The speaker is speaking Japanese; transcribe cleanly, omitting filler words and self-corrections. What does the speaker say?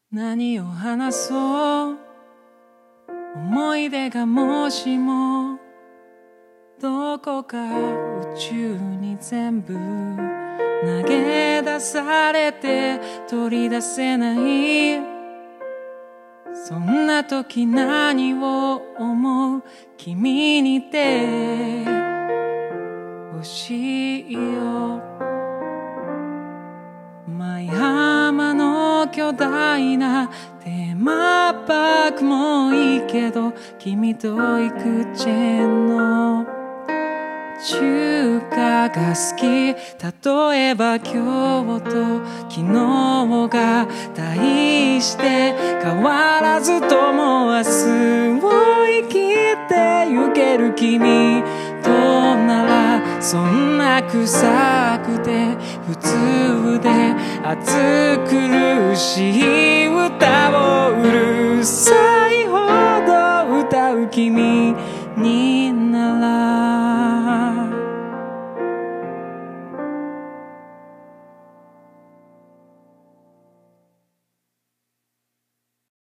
何を話そう、思い出がもしもどこか宇宙に全部投げ出されて取り出せない、そんな時何を思う、君にてほしいよ。舞浜の巨大なテーマパークもいいけど、君と行くチェーンの中華が好き。例えば今日と昨日が大して変わらずとも明日を生きてゆける君となら、そんな臭くて普通で暑苦しい歌をうるさいほど歌う君に